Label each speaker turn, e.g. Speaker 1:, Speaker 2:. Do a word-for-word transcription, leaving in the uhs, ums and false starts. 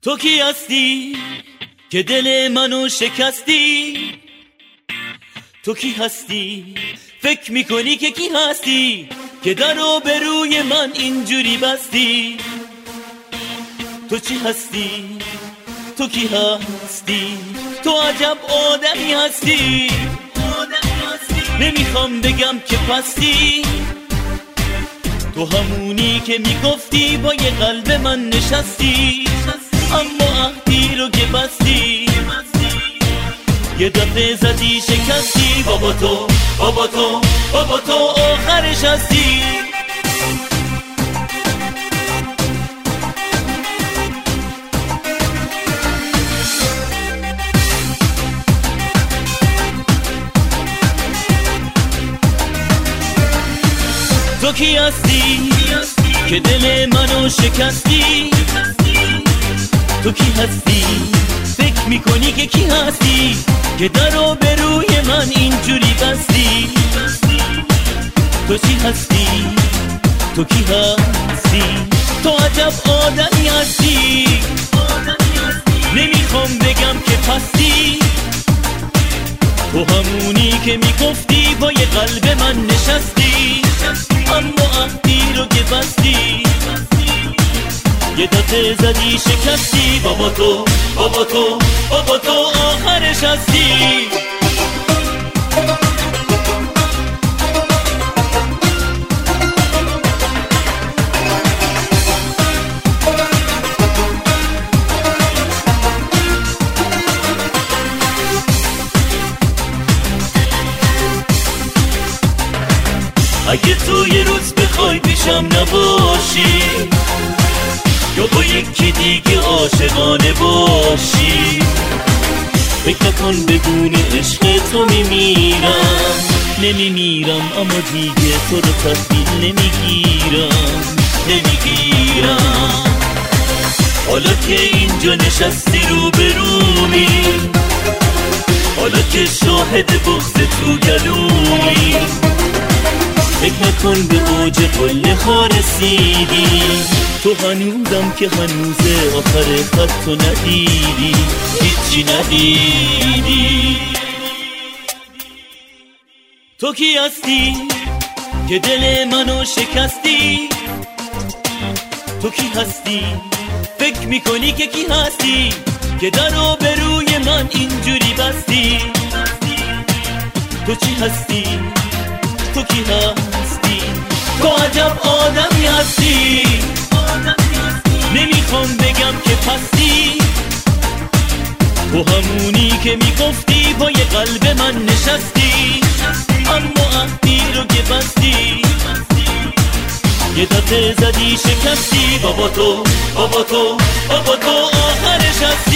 Speaker 1: تو کی هستی که دل منو شکستی؟ تو کی هستی فکر میکنی که کی هستی که درو به روی من اینجوری بستی؟ تو چی هستی؟ تو کی هستی؟ تو عجب آدمی هستی. نمیخوام بگم که پستی، تو همونی که میگفتی با یه قلب من نشستی، اما عهدی رو که بستی یه دفعه زدی شکستی. بابا تو بابا تو بابا تو آخرش هستی. تو کی هستی که دل منو شکستی؟ تو کی هستی فکر میکنی که کی هستی که درو به روی من اینجوری بستی؟ تو چی هستی؟ تو کی هستی؟ تو عجب آدمی هستی. نمیخوام بگم که پستی، تو همونی که میگفتی با یه قلب من نشستی، اما عهدی رو که بستی یه دفعه زدی شکستی. بابا تو بابا تو بابا تو آخرش هستی. اگه تو یه روز بخوای پیشم نباشی یا با یکی دیگه عاشقانه باشی، فکر نکن بدون عشق تو میمیرم. نمیمیرم اما دیگه تو رو تحویل نمیگیرم نمیگیرم. حالا که اینجا نشستی رو به رومی، حالا که شاهد بغض تو گلومی، فکر نکن به اوج قله ها رسیدی. تو هنوزم که هنوزه آخر خط تو ندیدی، هیچی ندیدی. تو کی هستی که دل منو شکستی؟ تو کی هستی فکر میکنی که کی هستی که درو به روی من اینجوری بستی؟ تو چی هستی؟ تو کی هستی؟ تو عجب آدمی هستی. نمیخوام بگم که پستی، تو همونی که میگفتی با یه قلب من نشستی، اما عهدی رو که بستی یه دفعه زدی شکستی. بابا تو بابا تو بابا تو آخرش هستی.